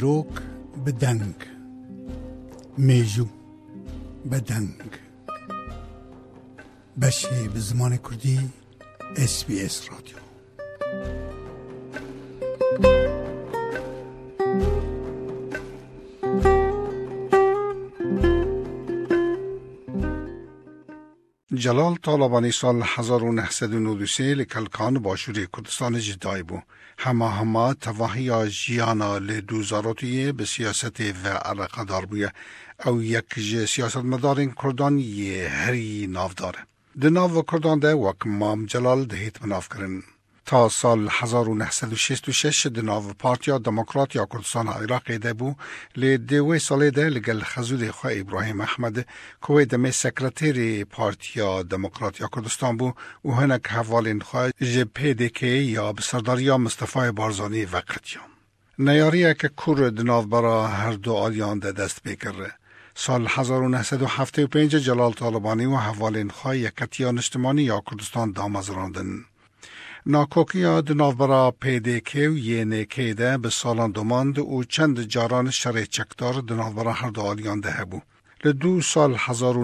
دیروک بدنگ میجو بدنگ بشی به زمان کردی SBS رادیو. جلال طالبانی سال 1993 لکلکان باشوری کردستان جدای بو. همه تواهی جیانا لدوزاراتیه به سیاست و علاقه دار بویه او یک سیاست مدارین کردان یه هری ناف داره. ده ناف کردان ده وک مام جلال دهیت مناف کرن. تا سال 1966 د ناو پارتیا دموکراتیا کردستان عراق ده بو ل دوی سال ده لگل خزود خو ابراهیم احمد کوی دمه سکرتری پارتیا دموکراتیا کردستان بو و هنک حوالین خو JPDK یا بسرداریا مصطفی بارزانی وقتیا نیاریه که کورد ناو برا هر دو آلیان ده دست بکره. سال 1975 جلال طالبانی و حوالین خو یکتیان اجتماعی یا کردستان دامزراندن. ناکوکیا د نوبرا PDK و YNK ده به سالان دوماند و چند جاران شرع چکدار د نوبرا هر دو آلیان ده هبو. لدو سال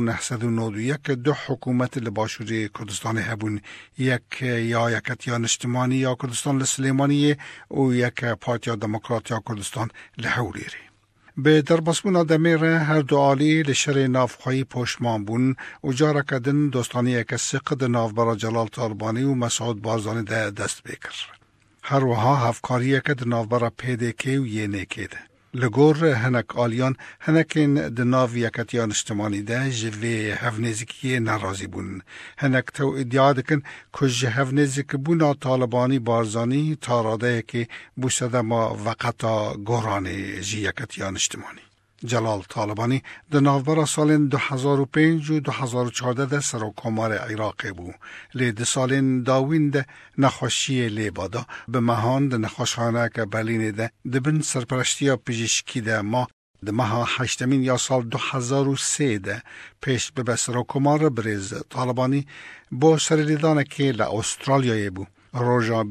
1991 دو حکومت لباشوری کردستان هبون، یک یا یکتیان اجتماعی یا کردستان لسلیمانی و یک پارتیا دموکراتیا کردستان لحوریری. به درباسبون دمیره هر دو آلی لشر نافخوایی پشمان بون و جاره کدن دوستانی که سقد ناف برا جلال طالبانی و مسعود بارزانی ده دست بکر. هر وها هفکاریه که ده ناف برا PDK و YNK ده. لگور هنک آلیان هنکین ده ناف یکتیان اجتماعی ده جوی هفنزیکی نرازی بون. هنک تو ادعا دکن که هفنزیک بونا طالبانی بارزانی تاراده که بوسده ما وقتا گورانی جی یکتیان اجتماعی. جلال طالبانی ده نوبرا سالین 2005 و 2014 ده سر و کمار عراق بو. لید سالین داوین ده نخوشی لیبادا به مهان ده نخوشخانه که برلین ده بن سرپرشتی پزشکی ده ما ده ماه 8 یا سال 2003 ده پیش به سر و کمار بریز طالبانی با سرلیدانه که لأسترالیای بو. روژا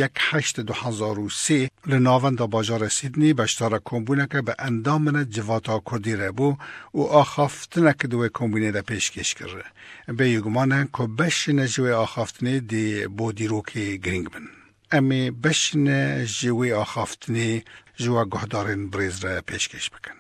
21/8/2003 لناوند باجار سیدنی بشتار کمبونه که به اندامن جواتا کردی ره بو و آخافتنه که دوی کمبونه ده پیشکش کرده. به یگمانه که بشن جوی آخافتنه دی بودی رو که گرینگ بن. امی بشن جوی آخافتنه جوا گهدارن بریز ره پیشکش بکن.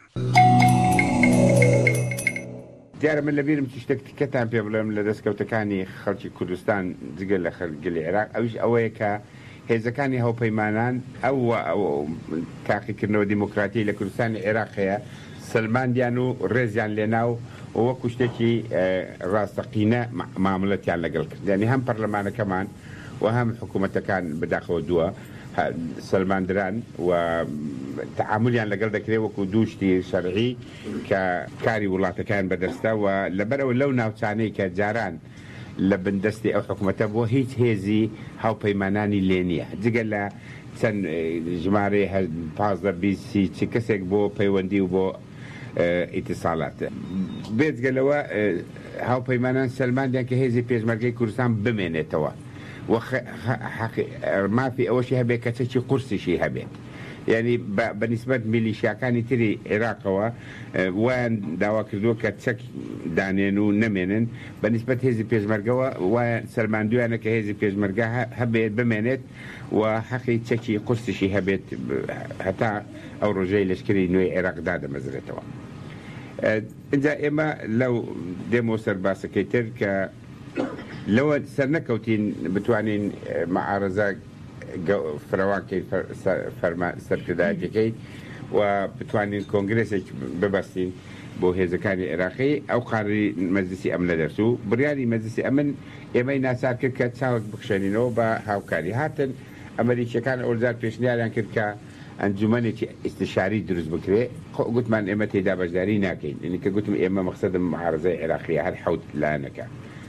دیار من لبیرم تشتک کتام پیبلم لدست کوتکانی خلچی کردستان زگل خلقل عراق اوش اوه که هزکانی هاو پیمانان او تاقی کرنو دموکراتی لکردستان عراق هیا سلمان دیانو رزیان لناو و کشتکی راستقینه معاملتیان لگل کرد. یعنی هم پرلمان کمان و هم حکومت کان بداخل دوا سلمان دران و تعاملیان لەگەڵ دەکرێت وەکو دووشتی شەرعی کە کاری وڵاتەکان بەدەستە و لەبەرەوە لەو ناوچانەی کە جاران لە بندەستی ئەو حکوومەتە بۆ هیچ هێزی هاوپەیمانانی لێ نییە جگە لە چەند ژمارەی 15-20 چ کەسێک بۆ پەیوەندی و بۆ ئیتیساڵات بێجگەلەوە هاوپەیمانان سەلماندیان کە هێزی پێشمەرگەی کوردستان بمێنێتەوە و مافی ئەوەشی هەبێت کە چەکی قورسیشی هەبێت. يعني بالنسبة ميليشياكاني تري عراق وان دعوا كردو كتشك دانينو نمينن بالنسبة هذه بيجمرجوا وسلمان دوانة كهذه بيجمرجها هبيت بمنت وحقي تشكي قصتشي هبيت حتى أو رجال لشكري نوع عراق دادا مزرتوا. إذا إما لو ديمو سرباس كيتر ك لو سرنكوتين بتوانين معارضة فراوانكي فرما سركداجكي وبتوانين كونغرس ببستين بو هزكاني عراقي او قاري مجلسي امن درسو بريالي مجلسي امن ايماي ناسار كركا تساوك بخشانينو با هاوكاري هاتن امريكا كان اولزار بيشنيالان كركا انجمني استشاري دروز بكري قلت من ايما تيدا بجداري ناكين يعني قلت ايما مقصد معارضة عراقية هالحوت لانكا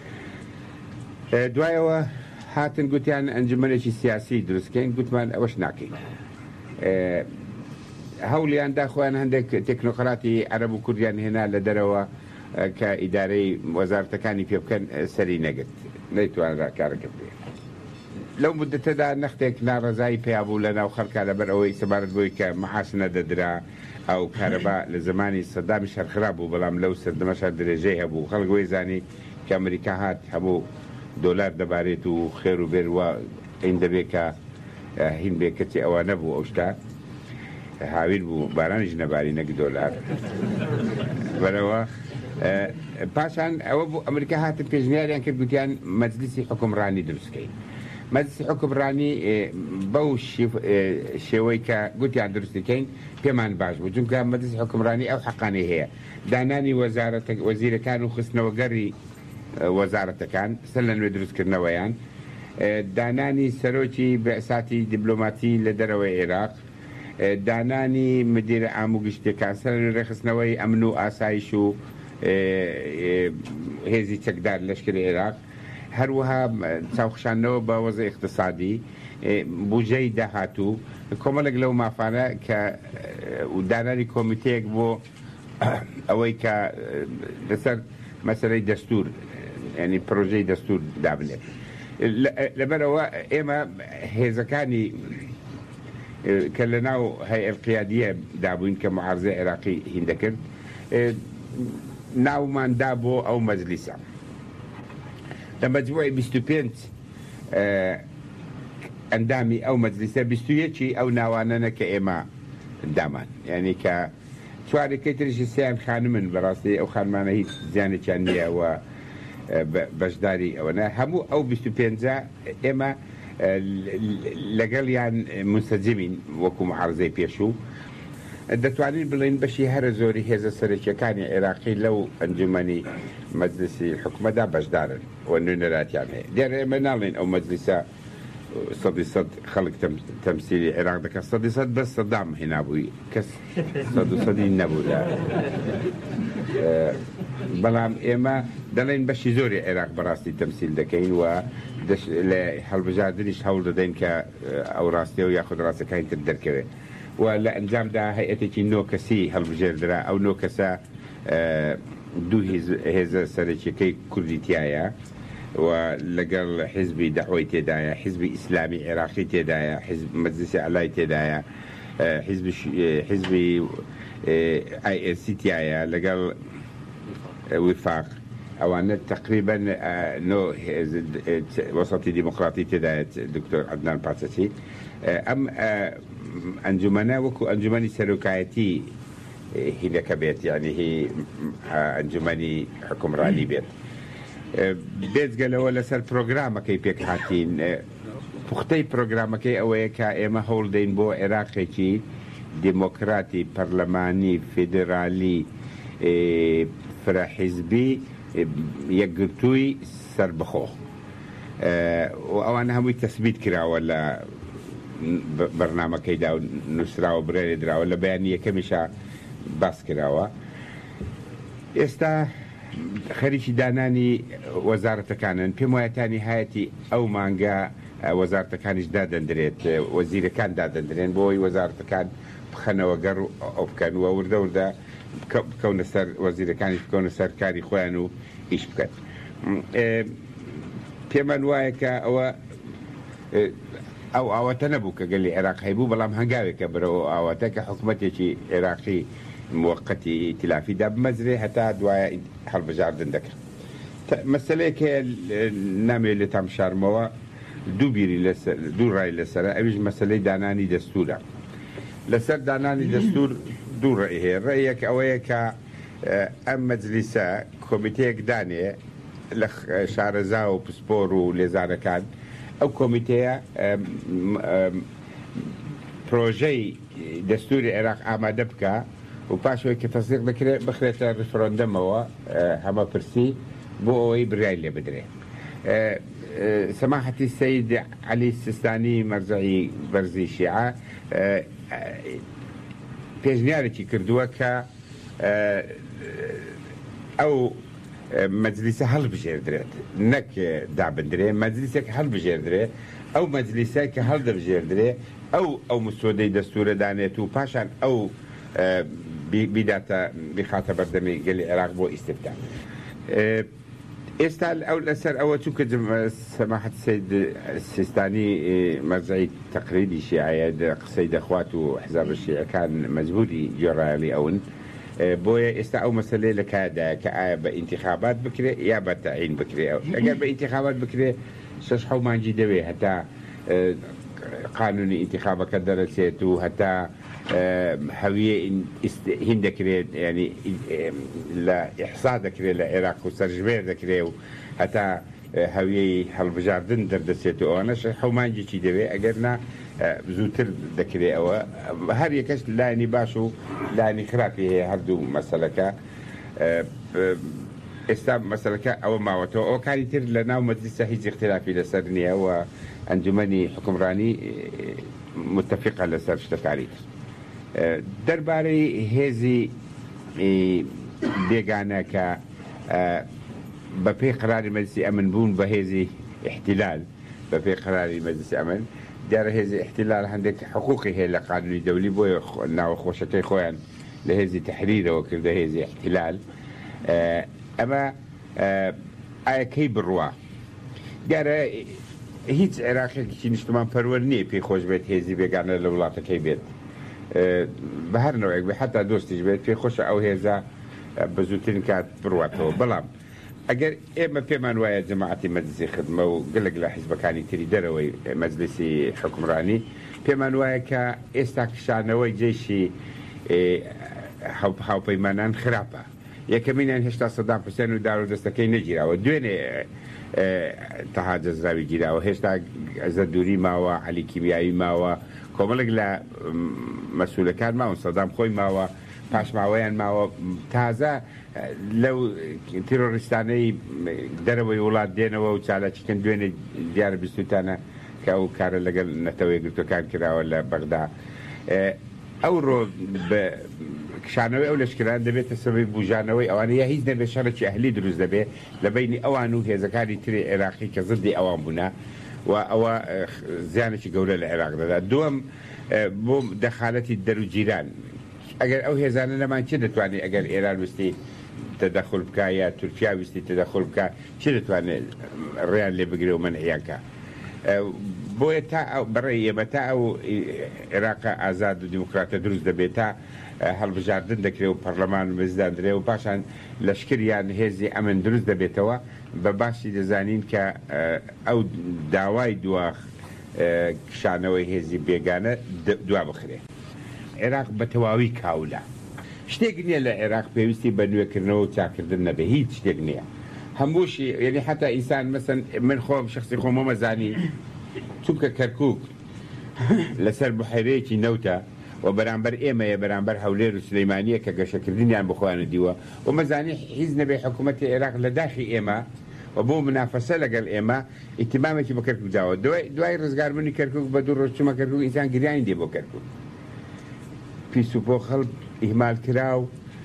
دوايوا هاتن قلت يعني انجمنشي سياسي دروس كين قلت من اوش ناكين هولي عند اخوان عندك تكنوقراطي عرب وكرديان هنا لدروا كاداري وزاره كاني في كان سري نجت نيتو انا كارك لەو مدتەدا نەختێک ناڕەزایی پیابوو لە ناو خەڵکا لەبەر ئەوەی سەبارەت بۆی کە مەعاش نەدەدرا ئەو کارەبا لە زمانی سەدامی شەرخرا بوو بەڵام لەو سەردەمەشە درێژەی هەبوو خەڵک وەی زانی کە ئەمریکا هات هەموو دۆلار دەبارێت و خێر و بێر وە ئین دەبێت کە هین بێ کەچی ئەوە نەبوو ئەو شتا هاویر بوو بارانیش نەباری نەک دۆلار بەرەوە پاشان ئەوە بوو ئەمریکا هاتن پێشنیاریان کرد گوتیان مەجلیسی حکومڕانی دروستکەین مەجلیسی حکومڕانی بەو شێوەی کە گوتیان دروستەکەین پێمان باش بوو چونکە مەجلیسی حکومڕانی ئەو حەقانی هەیە دانانی وەزیرەکان و خستنەوەگەڕی وەزارەتەکان سەر لە نوێ دروستکردنەوەیان دانانی سەرۆکی بەعساتی دیبلۆماتی لە دەرەوەی عێراق دانانی مدیرە ئاموگشتەکان سەر ڕێخستنەوەی ئەمن و ئاسایش و هێزی چەکدار لەشکری عێراق هەروەها چاوخشانەوە بە وەزە اقتصادی بوجەی داهاتوو کۆمەڵێک لەو مافانە کە دانانی کۆمیتەیەک بۆ ئەوەی کە لەسەر مەسەلەی دەستور ینی پرۆژەی دەستور دابنێت لەبەرەوە ئێمە هێزەکانی کە لە ناو هەیئە القیادیە دابووین کە معارزە عێراقی هین دەکرد ناوماندا بۆ ئەو مەجلیسە لە مەجموعی 25 ئەندامی ئەو مەجلیسە 21 ئەو ناوانەنە کە ئێمە دامان یعنی کە چوارێکی تریشی سیان خانمن بەڕاستی ئەو خانمانە هیچ زیانێکیان نییە و بەشداری ئەوەنە هەموو ئەو 25 ئێمە لەگەڵیان منسەجمین وەکو معارزەی پێشوو دەتوانین بڵین بەشی هەرە زۆری هێزە سەرەکیەکانی عێراقی لەو ئەنجومەنی مەجلیسی حکومەدا بەشدارن و نوێنەراتیان هەیە دیارە ئێمە ناڵێن ئەو مەجلیسە 100% خەڵک تەمسیلی عێراق دەکات 100% بەس سەدام هێنابووی کەس 100% نەبوو بەڵام ئێمە دەڵێن بەشی زۆری عێراق بەڕاستی تەمسیل دەکەین و لە هەڵبژاردنیش هەوڵ دەدەین کە ئەو ڕاستیە و یاخود ڕاستەکانی تر دەرکەوێت و لە ئەنجامدا هەیئەتێکی 9 کەسی هەڵبژێردرا ئەو 9 کەسە دوو هێزە سەرەکیەکەی کوردی تایە و لەگەڵ حیزبی دەعوەی تێدایە حیزبی ئیسلامی عێراقی تێدایە مەجلیسی عەلای تێدایە حیزبی ISC تایە لەگەڵ وفاق ئەوانە تقریبا وەسەڵی دیموکراتی تێدایێت دکتۆر عەدنان پاچەچی ئەم ئەنجومەنە وەکو ئەنجومەنی سەرۆکایەتی هینەکە بێت یعنی هی ئەنجومەنی حکومڕانی بێت بێجگەلەوە لەسەر پرۆگرامەکەی پێک هاتین پوختەی پرۆگرامەکەی ئەوەیە کە ئێمە هەوڵ دەین بۆ عێراقێکی دیمۆکراتی پەرلەمانی فێدرالی فراحیزبی یەکگرتووی سربەخۆ و ئەوانە هەمووی تەسبیت کراوە لە بەرنامەکەیدا و نووسراوە برێ دراوە لە بەیانی یەکەمیشە باس کراوە ئێستا خەریکی دانانی وەزارەتەکانن پێم وایەتانی هایەتی ئەو مانگە وەزارەتەکانیش دادەندرێت وەزیرەکان دادەندرێن بۆی وەزارەتەکان بخەنەوە گەڕ ئەو بکەن و وردە وردە بکەونە سەر وەزیرەکانی بکەونە سەر کاری خۆیان و ئیش بکەن پێمان وایە کە ئەو ئاواتە نەبوو کە گەلی عێراق هەیبوو بەڵام هەنگاوێکە بەرەوە ئاواتە کە حکوومەتێکی عێراقی موقتی ئیتلافیدا بمەزرێ هەتا دوایە هەڵبژاردن دەکرد مەسەلەیەک نامێت لێ تام شارمەوە دوو ڕای لەسەرە ئەویش مەسەلەی دانانی دەستورە لەسەر دانانی دەستور دوو ڕێی هەیە ڕێیەک ئەوەیە کە ئەم مەجلیسە کۆمیتەیەک دانێ لە شارەزا و پسپۆر و لێزانەکان ئەو کۆمیتەیە پرۆژەی دەستوری عێراق ئامادە بکە و پاشەوەی کە تەسدیق دەکرێت بخرێتە ڕفرەندەمەوە هەمە پرسی بۆ ئەوەی بریای لێ بدرێ سەماحەتی سەید عەلی سیستانی مەرجعی بەرزی شیعە پێشنیارێکی کردووە کە ئەو مەجلیسە هەڵبژێردرێت نەک دابدرێ مەجلیسێک هەڵبژێردرێ ئەو مەجلیسای کە هەڵدەبژێردرێ ئەو مسۆدەی دەستورە دانێت و پاشان ئەو بیداتە بخاتە بەردەمی گەلی عێراق بۆ ئیستیفتا استال أو الأسر أو تكد سماحة السيد السيستاني مرزعي تقليدي شيعي قصيد أخواته حزاب الشيعة كان مزبودي جرالي أون بويا استا أو مسألة لك هذا بانتخابات بكري يا بتعين بكري أو أجر بانتخابات بكري ششحو ما نجي دوي حتى قانون انتخابك درسته حتى هوية هندكري يعني لا إحصاء ذكري للعراق وسرجبير ذكري حتى هوية هالبجاردن دردسته أنا شو ما نجي شيء دبي أجرنا زوتر ذكري أو هر يكش لا نباشو لا نخرافي هي هردو مسألة استاب مسألة أو ما وتو أو كان يتر لنا ومجلس هيج اختلافي لسرني أو أنجمني حكمراني متفقة لسر شتاريخ درباري هذه بيجانا ك بفي قرار مجلس أمن بون بهذه احتلال بفي قرار مجلس أمن دار هذه احتلال عندك حقوقي هي لقانون دولي بوي ناو خوشتي خوان لهذه تحرير وكذا هذه احتلال أما أي كي بروا دار هيت عراقي كي نشتمان فرورني في خوش بيت هذه بيجانا لولاتا كي بيت بهر نوعك حتى دوستي جبت في خوش أو هذا بزوتين كات برواته بلام أجر إما في منوايا جماعة مجلس خدمة وقلق لا حزب كاني تري دروي مجلس حكمراني في منوايا كاستكشانوي جيشي حاو بيمانان خرابة يا كمين أن هشتا صدام حسين ودارو دستكي نجيرا ودوين تهاجز راوي جيرا وهشتا زدوري ماوا علي كيميائي ماوا كوملق لا مسؤول كان ماوا صدام خوي ماوا باش ماويان ماوا تازا لو تيرورستاني دروي ولاد دينوا وتشالا كان دوين ديار بستوتانا كاو كار لقل نتوي قلتو كان كرا ولا بغداد أورو كشانوي أو لشكران دبيت السبب بوجانوي أو أنا يهيز نبي شرط أهلي دروز دبي لبيني أوانو هي زكاري تري عراقي كضدي أوان بنا وأو زيانة جولة العراق ده دوم بو دخالتي الدرو جيران أجر أو هي زانة لما نشدت واني أجر إيران وستي تدخل بكايا تركيا وستي تدخل بكا شدت واني الريال اللي بقريو من عياكا بۆیە تا ئەو بەڕێ ئێمە تا ئەو عێراق ئازاد و دیموکراتە دروست دەبێت تا هەڵبژاردن دەکرێت و پەرلەمان مزداندرێ و پاشان لەشکریان هێزی ئەمن دروست دەبێتەوە بە باشی دەزانین کە ئەو داوای دواخ کشانەوەی هێزی بێگانە دوا بخرێ. عێراق بە تەواوی کاولە شتێک نییە لە عێراق پێویستی بە نوێکردنەوە و چاکردن نەبێ هیچ شتێک نییە هەمووشی یعنی حتا ئینسان مەسەن من خۆم شخصی خۆم مەزانی چونکە کەرکووک لەسەر بحیرەیەکی نەوتە و بەرامبەر ئێمەیە بەرامبەر هەولێر و سلەیمانیە کە گەشەکردنیان بخۆیانە دیوە و مەزانی هیچ نەبێ حکوومەتی عێراق لە داخی ئێمە و بۆ منافەسە لەگەڵ ئێمە ئیتیمامێکی بە کەرکووک داوە دوای ڕزگاربوونی کەرکووک بە دوو ڕۆژ چوومە کەرکووک ئینسان گریانی دێ بۆ کەرکووک پیس و بۆ خەڵک ئیهمال کراو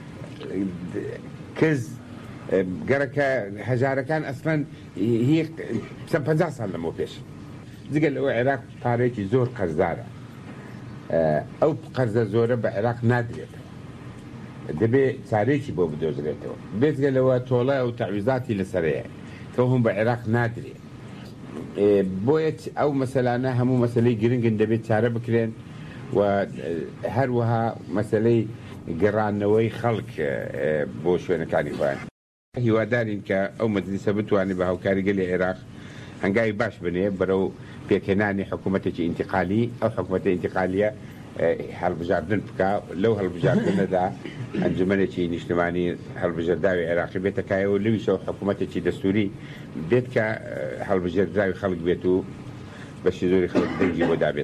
کەس گەرەکە هەژارەکان ئەسڵەن هی 50 ساڵ لەمەوە پێش جگەل ئەوە عێراق پارەیەکی زۆر قەرزدارە ئەو قەرزە زۆرە بە عێراق نادرێتەوە دەبێت چارەیەکی بۆ بدۆزرێتەوە بێتگەلەوە تۆڵە و تەعویزاتی لەسەرەیە کە هەم بە عێراق نادرێت بۆیە ئەو مەسەلانە هەموو مەسەلەی گرنگن دەبێت چارە بکرێن و هەروەها مەسەلەی گەڕانەوەی خەڵک بۆ شوێنەکانی خۆیان هیوادارین کە ئەو مەجلیسە بتوانێت بە هاوکاری گەلی عێراق هەنگاوی باش بنێ بەرەو پێکهێنانی حکوومەتێکی ئینتیقالی ئەو حکوومەتە ئینتیقالیە هەڵبژاردن بکە لەو هەڵبژاردنەدا ئەنجومەنێکی نیشتمانی هەڵبژێرداوی عێراقی بێتەکایەوە لەویشەوە حکوومەتێکی دەستوری بێت کە هەڵبژێردراوی خەڵک بێت و بەشی زۆری خەڵک دەنگی بۆ دابێت.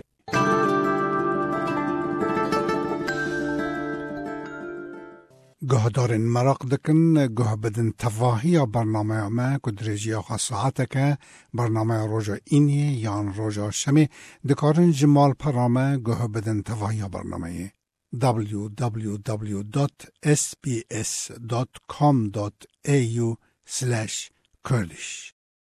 گاه دارن مراق دکن گاه بدن تواهی برنامه ما کدرجی آخا ساعته که برنامه روژا اینیه یان روژا شمه دکارن جمال پرامه گاه بدن تواهی برنامه www.sbs.com.au/Kurdish